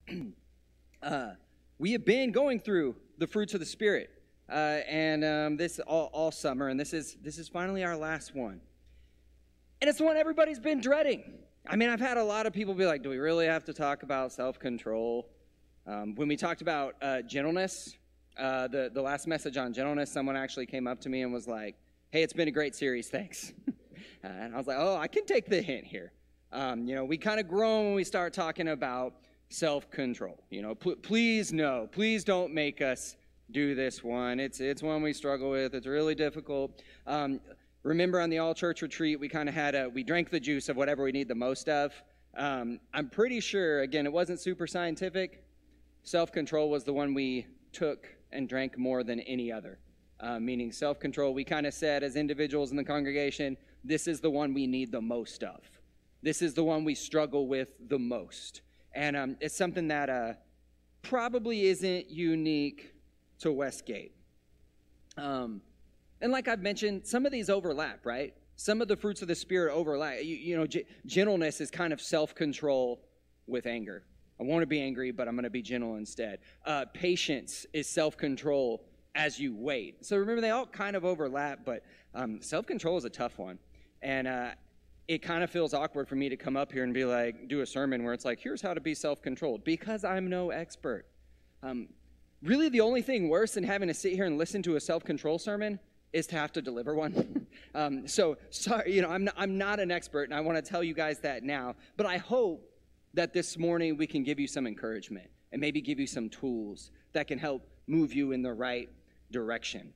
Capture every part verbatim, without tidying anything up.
uh, we have been going through the fruits of the Spirit, uh, and um, this all, all summer, and this is this is finally our last one, and it's the one everybody's been dreading. I mean, I've had a lot of people be like, "Do we really have to talk about self-control?" Um, when we talked about uh, gentleness, uh, the the last message on gentleness, someone actually came up to me and was like, "Hey, it's been a great series, thanks." uh, and I was like, "Oh, I can take the hint here." Um, you know, we kind of groan when we start talking about self-control. You know, pl- please no, please don't make us do this one. It's it's one we struggle with. It's really difficult. Um, remember on the all-church retreat, we kind of had a, we drank the juice of whatever we need the most of. Um, I'm pretty sure, again, it wasn't super scientific. Self-control was the one we took and drank more than any other. Uh, meaning self-control, we kind of said as individuals in the congregation, this is the one we need the most of. This is the one we struggle with the most. And um, it's something that uh, probably isn't unique to Westgate. Um, and like I've mentioned, some of these overlap, right? Some of the fruits of the Spirit overlap. You, you know, g- gentleness is kind of self-control with anger. I want to be angry, but I'm going to be gentle instead. Uh, patience is self-control as you wait. So remember, they all kind of overlap, but um, self-control is a tough one. And uh, it kind of feels awkward for me to come up here and be like, do a sermon where it's like, here's how to be self-controlled, because I'm no expert. Um, really, the only thing worse than having to sit here and listen to a self-control sermon is to have to deliver one. um, so, sorry, you know, I'm not, I'm not an expert, and I want to tell you guys that now, but I hope that this morning we can give you some encouragement and maybe give you some tools that can help move you in the right direction.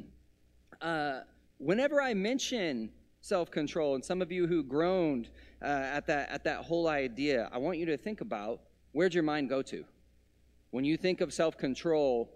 uh, whenever I mention self-control, and some of you who groaned uh, at that at that whole idea, I want you to think about, where'd your mind go to? When you think of self-control,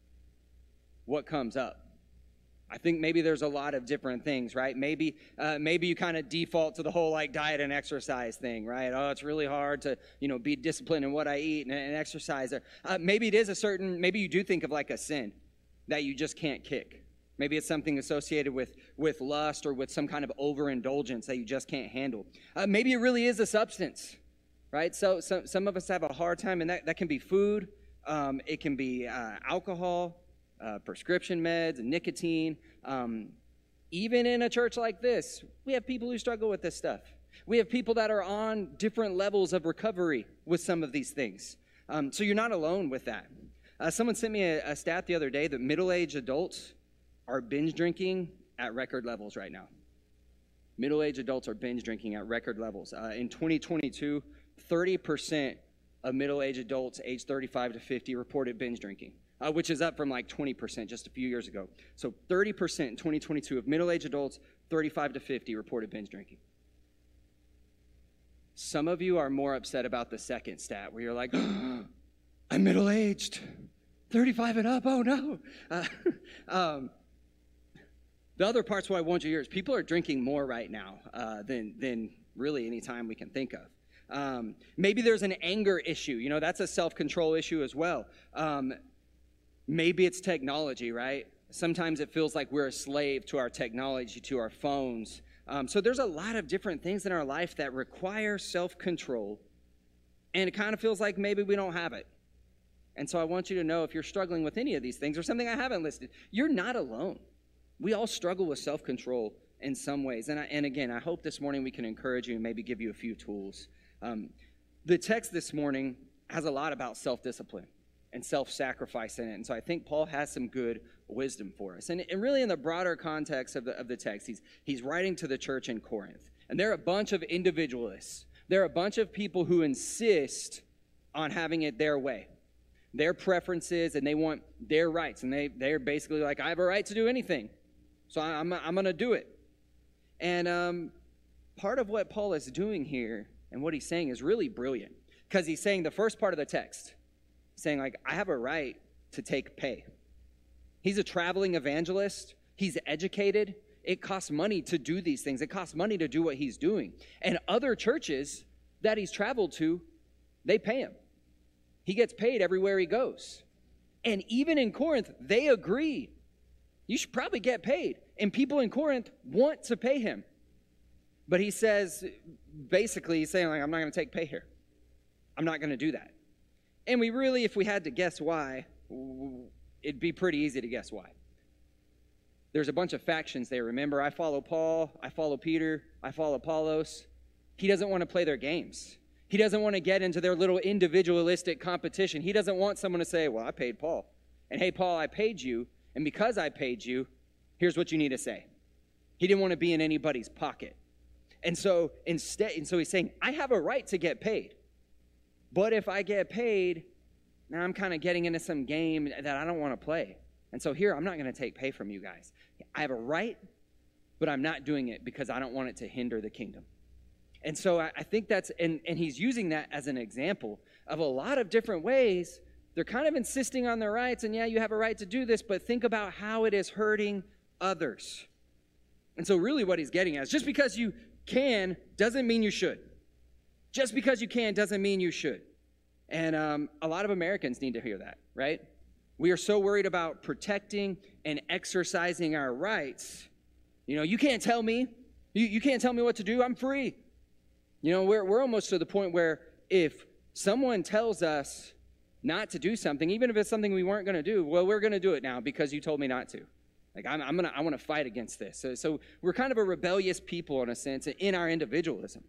what comes up? I think maybe there's a lot of different things, right? Maybe uh, maybe you kind of default to the whole like diet and exercise thing, right? Oh, it's really hard to, you know, be disciplined in what I eat and, and exercise. Uh, maybe it is a certain, maybe you do think of like a sin that you just can't kick. Maybe it's something associated with, with lust or with some kind of overindulgence that you just can't handle. Uh, maybe it really is a substance, right? So, so some of us have a hard time, and that, that can be food. Um, it can be uh, alcohol. Uh, prescription meds, and nicotine. Um, even in a church like this, we have people who struggle with this stuff. We have people that are on different levels of recovery with some of these things. Um, so you're not alone with that. Uh, someone sent me a, a stat the other day that middle-aged adults are binge drinking at record levels right now. Middle-aged adults are binge drinking at record levels. Uh, in twenty twenty-two, thirty percent of middle-aged adults aged thirty-five to fifty reported binge drinking. Uh, which is up from like twenty percent just a few years ago. So thirty percent in twenty twenty-two of middle-aged adults, thirty-five to fifty, reported binge drinking. Some of you are more upset about the second stat, where you're like, oh, I'm middle-aged, thirty-five and up, oh no. Uh, um, the other parts why I want you to hear is people are drinking more right now uh, than, than really any time we can think of. Um, maybe there's an anger issue. You know, that's a self-control issue as well. Um, Maybe it's technology, right? Sometimes it feels like we're a slave to our technology, to our phones. Um, so there's a lot of different things in our life that require self-control, and it kind of feels like maybe we don't have it. And so I want you to know, if you're struggling with any of these things or something I haven't listed, you're not alone. We all struggle with self-control in some ways. And, I, and again, I hope this morning we can encourage you and maybe give you a few tools. Um, the text this morning has a lot about self-discipline and self-sacrifice in it. And so I think Paul has some good wisdom for us. And, and really in the broader context of the, of the text, he's, he's writing to the church in Corinth. And they're a bunch of individualists. They're a bunch of people who insist on having it their way, their preferences, and they want their rights. And they, they're basically like, I have a right to do anything, so I'm, I'm going to do it. And um, part of what Paul is doing here and what he's saying is really brilliant, because he's saying the first part of the text, saying like, I have a right to take pay. He's a traveling evangelist. He's educated. It costs money to do these things. It costs money to do what he's doing. And other churches that he's traveled to, they pay him. He gets paid everywhere he goes. And even in Corinth, they agree. You should probably get paid. And people in Corinth want to pay him. But he says, basically, he's saying, like, I'm not going to take pay here. I'm not going to do that. And we really, if we had to guess why, it'd be pretty easy to guess why. There's a bunch of factions there. Remember, I follow Paul, I follow Peter, I follow Apollos. He doesn't want to play their games. He doesn't want to get into their little individualistic competition. He doesn't want someone to say, well, I paid Paul. And hey, Paul, I paid you. And because I paid you, here's what you need to say. He didn't want to be in anybody's pocket. And so instead, and so he's saying, I have a right to get paid. But if I get paid, now I'm kind of getting into some game that I don't want to play. And so here, I'm not going to take pay from you guys. I have a right, but I'm not doing it because I don't want it to hinder the kingdom. And so I, I think that's, and, and he's using that as an example of a lot of different ways. They're kind of insisting on their rights, and yeah, you have a right to do this, but think about how it is hurting others. And so really what he's getting at is just because you can doesn't mean you should. Just because you can doesn't mean you should. And um, a lot of Americans need to hear that, right? We are so worried about protecting and exercising our rights. You know, you can't tell me. You, you can't tell me what to do. I'm free. You know, we're, we're almost to the point where if someone tells us not to do something, even if it's something we weren't going to do, well, we're going to do it now because you told me not to. Like, I'm, I'm gonna, I want to fight against this. So, so we're kind of a rebellious people in a sense in our individualism.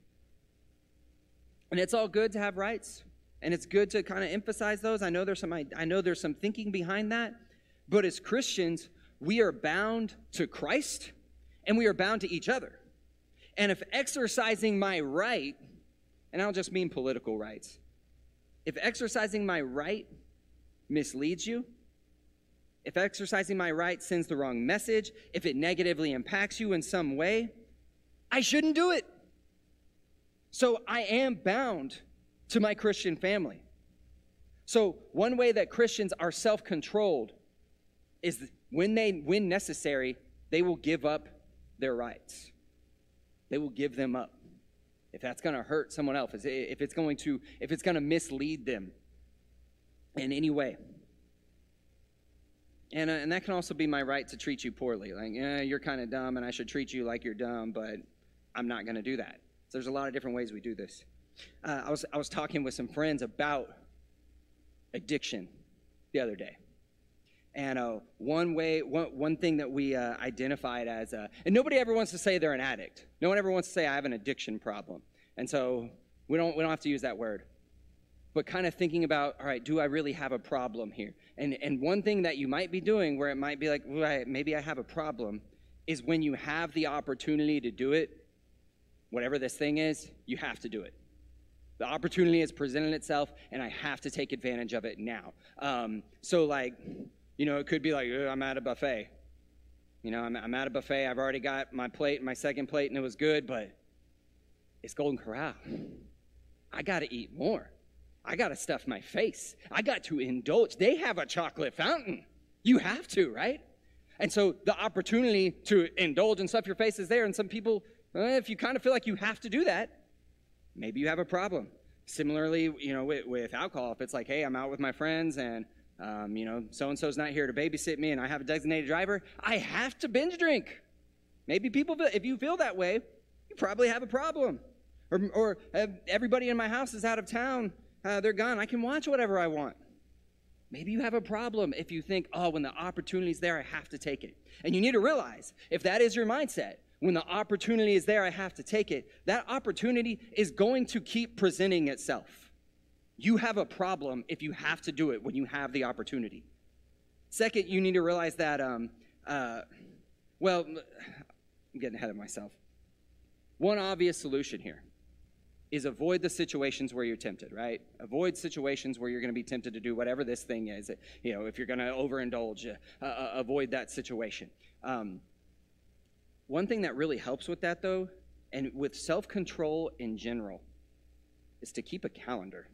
And it's all good to have rights, and it's good to kind of emphasize those. I know there's some, I, I know there's some thinking behind that, but as Christians, we are bound to Christ, and we are bound to each other. And if exercising my right, and I don't just mean political rights, if exercising my right misleads you, if exercising my right sends the wrong message, if it negatively impacts you in some way, I shouldn't do it. So I am bound to my Christian family. So one way that Christians are self-controlled is when they, when necessary, they will give up their rights. They will give them up. If that's going to hurt someone else, if it's going to, if it's going to mislead them in any way. And, uh, and that can also be my right to treat you poorly. Like, yeah, you're kind of dumb and I should treat you like you're dumb, but I'm not going to do that. So there's a lot of different ways we do this. Uh, I was I was talking with some friends about addiction the other day. And uh, one way, one, one thing that we uh, identified as, uh, and nobody ever wants to say they're an addict. No one ever wants to say I have an addiction problem. And so we don't we don't have to use that word. But kind of thinking about, all right, do I really have a problem here? And and one thing that you might be doing where it might be like, well, I, maybe I have a problem, is when you have the opportunity to do it, whatever this thing is, you have to do it. The opportunity has presented itself, and I have to take advantage of it now. Um, so like, you know, it could be like, I'm at a buffet. You know, I'm, I'm at a buffet. I've already got my plate, my second plate, and it was good, but it's Golden Corral. I got to eat more. I got to stuff my face. I got to indulge. They have a chocolate fountain. You have to, right? And so the opportunity to indulge and stuff your face is there, and some people, well, if you kind of feel like you have to do that, maybe you have a problem. Similarly, you know, with, with alcohol, if it's like, hey, I'm out with my friends, and Um, you know, so-and-so's not here to babysit me and I have a designated driver, I have to binge drink. Maybe people, feel, if you feel that way, you probably have a problem. Or, or uh, everybody in my house is out of town. Uh, they're gone. I can watch whatever I want. Maybe you have a problem if you think, oh, when the opportunity's there, I have to take it. And you need to realize, if that is your mindset, when the opportunity is there, I have to take it, that opportunity is going to keep presenting itself. You have a problem if you have to do it when you have the opportunity. Second, you need to realize that, um, uh, well, I'm getting ahead of myself. One obvious solution here is avoid the situations where you're tempted, right? Avoid situations where you're going to be tempted to do whatever this thing is. You know, if you're going to overindulge, uh, uh, avoid that situation. Um, one thing that really helps with that, though, and with self-control in general, is to keep a calendar.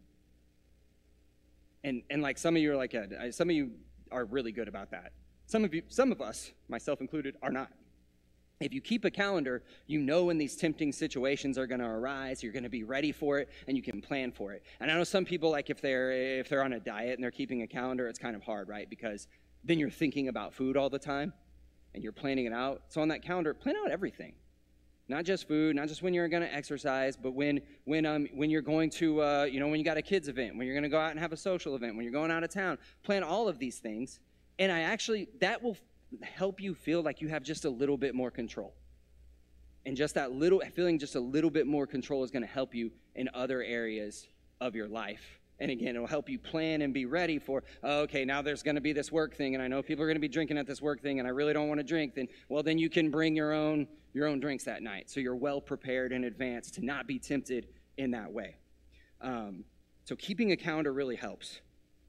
And and like some of you are like, uh, some of you are really good about that. Some of you, some of us, myself included, are not. If you keep a calendar, you know when these tempting situations are going to arise. You're going to be ready for it, and you can plan for it. And I know some people, like if they're if they're on a diet and they're keeping a calendar, it's kind of hard, right? Because then you're thinking about food all the time, and you're planning it out. So on that calendar, plan out everything. Not just food, not just when you're going to exercise, but when when um when you're going to uh, you know when you got a kids event, when you're going to go out and have a social event, when you're going out of town. Plan all of these things, and I actually that will help you feel like you have just a little bit more control. And just that little feeling, just a little bit more control is going to help you in other areas of your life. And again, it'll help you plan and be ready for, oh, okay, now there's going to be this work thing, and I know people are going to be drinking at this work thing, and I really don't want to drink. Then, well, then you can bring your own your own drinks that night, so you're well prepared in advance to not be tempted in that way. Um, so keeping a calendar really helps.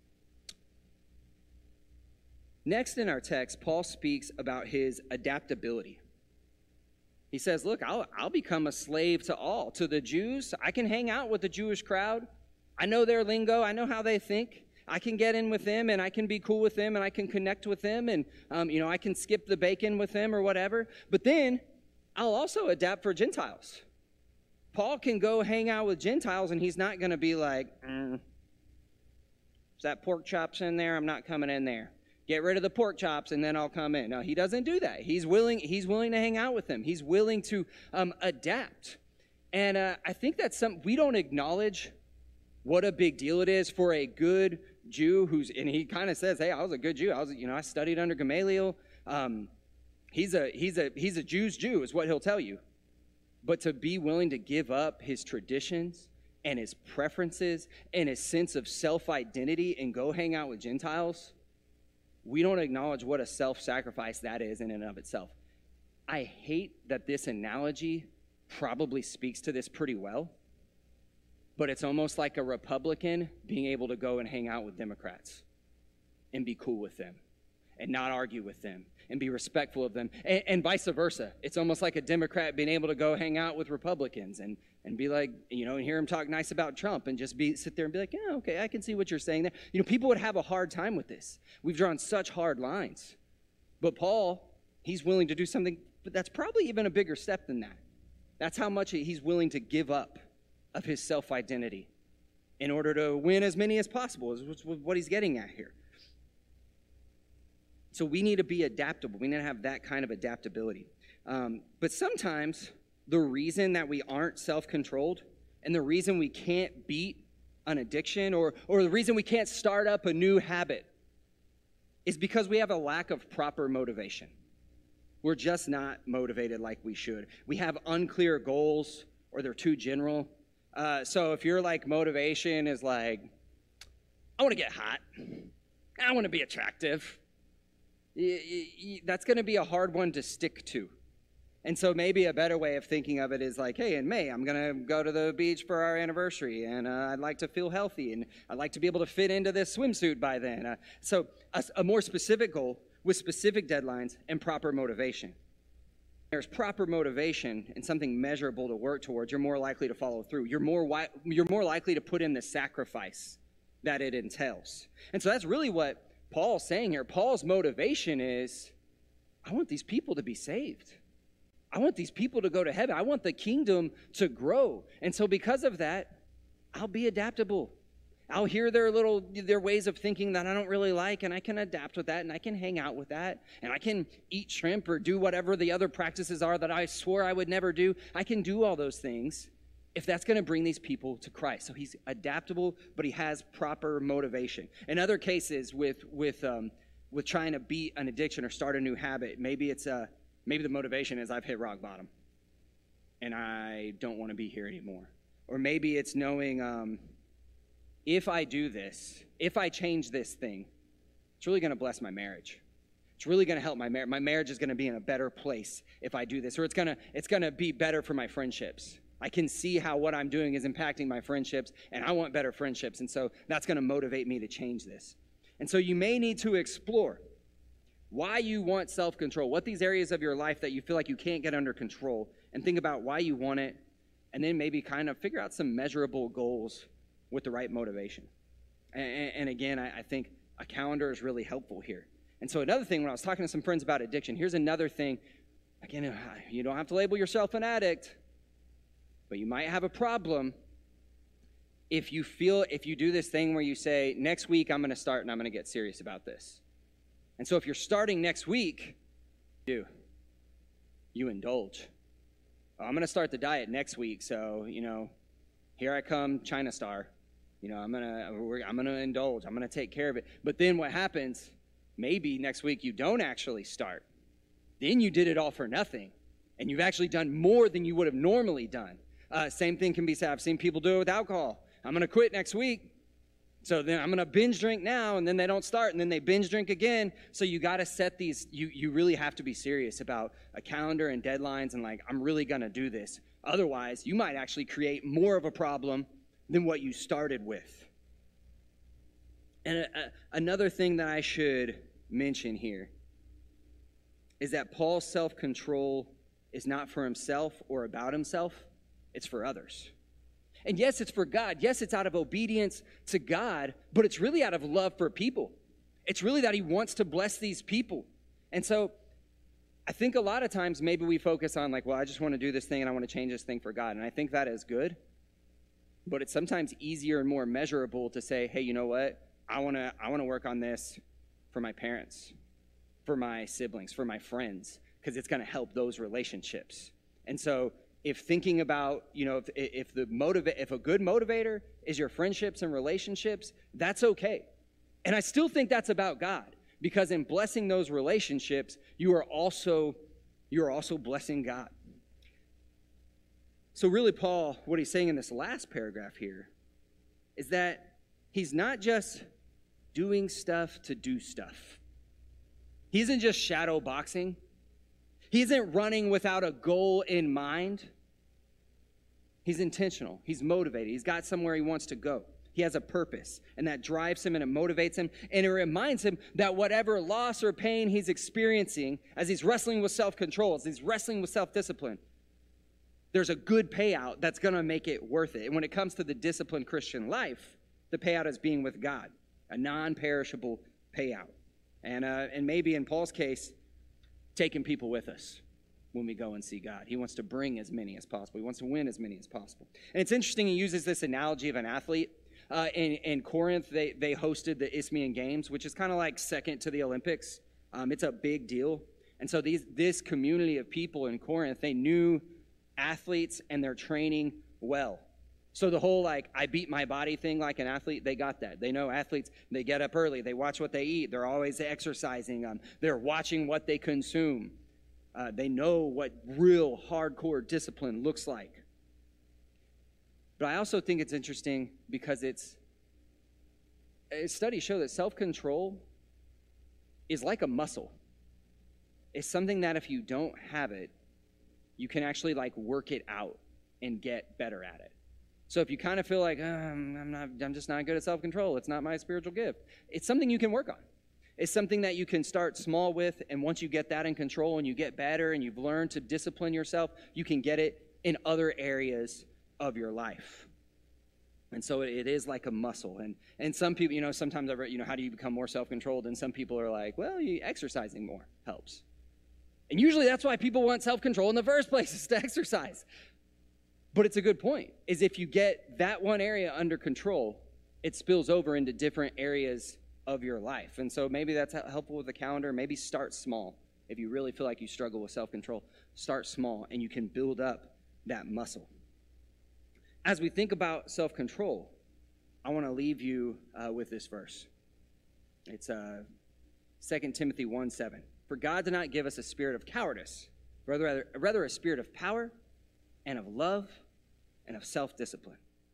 Next in our text, Paul speaks about his adaptability. He says, look, I'll, I'll become a slave to all. To the Jews, I can hang out with the Jewish crowd. I know their lingo. I know how they think. I can get in with them, and I can be cool with them, and I can connect with them, and, um, you know, I can skip the bacon with them or whatever. But then I'll also adapt for Gentiles. Paul can go hang out with Gentiles, and he's not going to be like, mm, is that pork chops in there? I'm not coming in there. Get rid of the pork chops, and then I'll come in. No, he doesn't do that. He's willing, he's willing to hang out with them. He's willing to um, adapt. And uh, I think that's something we don't acknowledge what a big deal it is for a good Jew who's, and he kind of says, hey, I was a good Jew. I was, you know, I studied under Gamaliel. Um, he's a, he's a, he's a Jew's Jew is what he'll tell you. But to be willing to give up his traditions and his preferences and his sense of self-identity and go hang out with Gentiles, we don't acknowledge what a self-sacrifice that is in and of itself. I hate that this analogy probably speaks to this pretty well, but it's almost like a Republican being able to go and hang out with Democrats and be cool with them and not argue with them and be respectful of them, and, and vice versa. It's almost like a Democrat being able to go hang out with Republicans and, and be like, you know, and hear him talk nice about Trump and just be sit there and be like, yeah, okay, I can see what you're saying there. You know, people would have a hard time with this. We've drawn such hard lines. But Paul, he's willing to do something, but that's probably even a bigger step than that. That's how much he's willing to give up of his self-identity in order to win as many as possible, is what he's getting at here. So we need to be adaptable. We need to have that kind of adaptability. Um, but sometimes the reason that we aren't self-controlled and the reason we can't beat an addiction or, or the reason we can't start up a new habit is because we have a lack of proper motivation. We're just not motivated like we should. We have unclear goals or they're too general. Uh, so if your like motivation is like, I want to get hot, I want to be attractive, that's going to be a hard one to stick to. And so maybe a better way of thinking of it is like, hey, in May, I'm going to go to the beach for our anniversary, and uh, I'd like to feel healthy, and I'd like to be able to fit into this swimsuit by then. Uh, so a, a more specific goal with specific deadlines and proper motivation. There's proper motivation and something measurable to work towards, you're more likely to follow through. You're more, wi- you're more likely to put in the sacrifice that it entails. And so that's really what Paul's saying here. Paul's motivation is, I want these people to be saved. I want these people to go to heaven. I want the kingdom to grow. And so because of that, I'll be adaptable. I'll hear their little, their ways of thinking that I don't really like, and I can adapt with that, and I can hang out with that, and I can eat shrimp or do whatever the other practices are that I swore I would never do. I can do all those things if that's going to bring these people to Christ. So he's adaptable, but he has proper motivation. In other cases, with with um, with trying to beat an addiction or start a new habit, maybe it's uh, maybe the motivation is I've hit rock bottom, and I don't want to be here anymore. Or maybe it's knowing um, if I do this, if I change this thing, it's really going to bless my marriage. It's really going to help my marriage. My marriage is going to be in a better place if I do this, or it's gonna it's going to be better for my friendships. I can see how what I'm doing is impacting my friendships, and I want better friendships, and so that's going to motivate me to change this. And so you may need to explore why you want self-control, what these areas of your life that you feel like you can't get under control, and think about why you want it, and then maybe kind of figure out some measurable goals with the right motivation. And, and again, I, I think a calendar is really helpful here. And so another thing, when I was talking to some friends about addiction, here's another thing. Again, you don't have to label yourself an addict, but you might have a problem if you feel, if you do this thing where you say, next week I'm going to start and I'm going to get serious about this. And so if you're starting next week, you, you indulge. oh, I'm going to start the diet next week. So, you know, here I come, China Star. You know, I'm going to I'm going to indulge. I'm going to take care of it. But then what happens, maybe next week you don't actually start. Then you did it all for nothing. And you've actually done more than you would have normally done. Uh, same thing can be said. I've seen people do it with alcohol. I'm going to quit next week. So then I'm going to binge drink now, and then they don't start, and then they binge drink again. So you got to set these, you, you really have to be serious about a calendar and deadlines and like, I'm really going to do this. Otherwise, you might actually create more of a problem than what you started with. And a, a, another thing that I should mention here is that Paul's self-control is not for himself or about himself. It's for others. And yes, it's for God. Yes, it's out of obedience to God, but it's really out of love for people. It's really that he wants to bless these people. And so I think a lot of times maybe we focus on like, well, I just want to do this thing and I want to change this thing for God. And I think that is good. But it's sometimes easier and more measurable to say, hey, you know what? I want to I want to work on this for my parents, for my siblings, for my friends, because it's going to help those relationships. And so if thinking about, you know, if, if the motiva- if a good motivator is your friendships and relationships, that's okay. And I still think that's about God, because in blessing those relationships, you are also, you are also blessing God. So really, Paul, what he's saying in this last paragraph here is that he's not just doing stuff to do stuff. He isn't just shadow boxing. He isn't running without a goal in mind. He's intentional. He's motivated. He's got somewhere he wants to go. He has a purpose, and that drives him and it motivates him, and it reminds him that whatever loss or pain he's experiencing as he's wrestling with self-control, as he's wrestling with self-discipline, there's a good payout that's going to make it worth it. And when it comes to the disciplined Christian life, the payout is being with God, a non-perishable payout. And, uh, and maybe in Paul's case, taking people with us when we go and see God. He wants to bring as many as possible. He wants to win as many as possible. And it's interesting, he uses this analogy of an athlete. Uh, in, in Corinth, they, they hosted the Isthmian Games, which is kind of like second to the Olympics. Um, it's a big deal. And so these this community of people in Corinth, they knew athletes and their training well. So the whole, like, I beat my body thing like an athlete, they got that. They know athletes, they get up early, they watch what they eat, they're always exercising, um, they're watching what they consume. Uh, they know what real hardcore discipline looks like. But I also think it's interesting because it's, studies show that self-control is like a muscle. It's something that if you don't have it, you can actually, like, work it out and get better at it. So if you kind of feel like, oh, I'm not, I'm just not good at self-control, it's not my spiritual gift, it's something you can work on. It's something that you can start small with, and once you get that in control and you get better and you've learned to discipline yourself, you can get it in other areas of your life. And so it is like a muscle. And and some people, you know, sometimes I've read, you know, how do you become more self-controlled? And some people are like, well, you, exercising more helps. And usually that's why people want self-control in the first place, is to exercise. But it's a good point, is if you get that one area under control, it spills over into different areas of your life. And so maybe that's helpful with the calendar. Maybe start small. If you really feel like you struggle with self-control, start small, and you can build up that muscle. As we think about self-control, I want to leave you uh, with this verse. It's uh, Second Timothy one seven. For God did not give us a spirit of cowardice, rather, rather a spirit of power and of love and of self-discipline.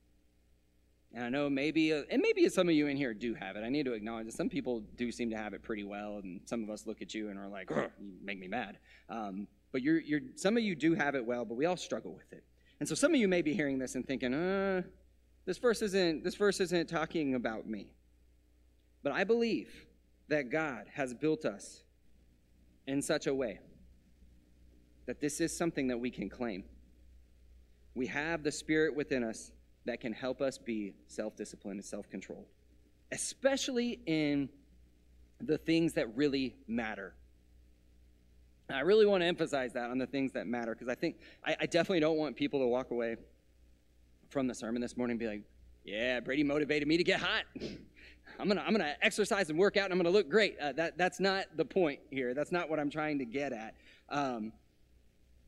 And I know maybe, uh, and maybe some of you in here do have it. I need to acknowledge that some people do seem to have it pretty well, and some of us look at you and are like, you make me mad. Um, but you're, you're, some of you do have it well, but we all struggle with it. And so some of you may be hearing this and thinking, uh, this verse isn't, this verse isn't talking about me. But I believe that God has built us in such a way that this is something that we can claim. We have the Spirit within us that can help us be self-disciplined and self-controlled, especially in the things that really matter. And I really want to emphasize that on the things that matter, because I think, I, I definitely don't want people to walk away from the sermon this morning and be like, yeah, Brady motivated me to get hot. I'm gonna, I'm gonna exercise and work out, and I'm gonna look great. Uh, that, that's not the point here. That's not what I'm trying to get at. Um,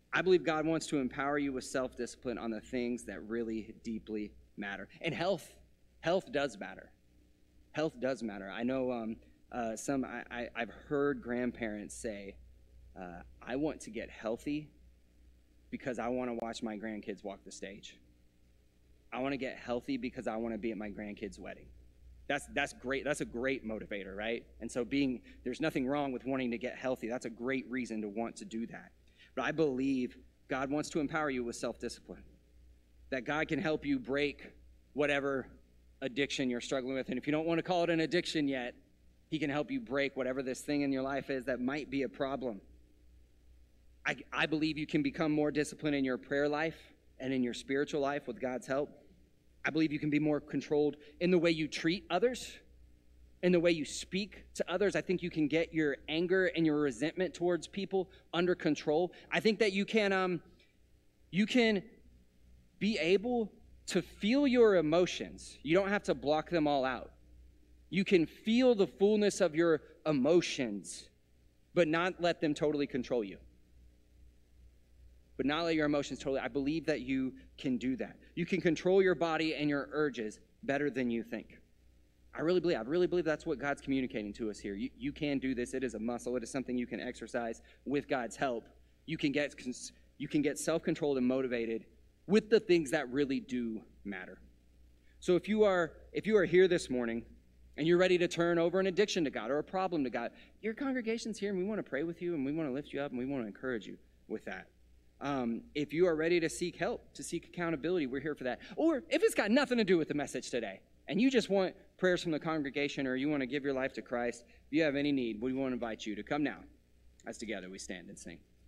I believe God wants to empower you with self-discipline on the things that really deeply matter. And health, health does matter. Health does matter. I know um, uh, some, I, I, I've heard grandparents say, uh, I want to get healthy because I want to watch my grandkids walk the stage. I want to get healthy because I want to be at my grandkids' wedding. That's that's great. That's a great motivator, right? And so being, there's nothing wrong with wanting to get healthy. That's a great reason to want to do that. But I believe God wants to empower you with self-discipline. That God can help you break whatever addiction you're struggling with. And if you don't want to call it an addiction yet, he can help you break whatever this thing in your life is that might be a problem. I, I believe you can become more disciplined in your prayer life and in your spiritual life with God's help. I believe you can be more controlled in the way you treat others, in the way you speak to others. I think you can get your anger and your resentment towards people under control. I think that you can, um, you can be able to feel your emotions. You don't have to block them all out. You can feel the fullness of your emotions, but not let them totally control you. But not let your emotions totally, I believe that you can do that. You can control your body and your urges better than you think. I really believe, I really believe that's what God's communicating to us here. You, you can do this. It is a muscle. It is something you can exercise with God's help. You can get, you can get self-controlled and motivated with the things that really do matter. So if you are, if you are here this morning and you're ready to turn over an addiction to God or a problem to God, your congregation's here and we want to pray with you and we want to lift you up and we want to encourage you with that. Um, if you are ready to seek help, to seek accountability, we're here for that. Or if it's got nothing to do with the message today, and you just want prayers from the congregation or you want to give your life to Christ, if you have any need, we want to invite you to come now as together we stand and sing.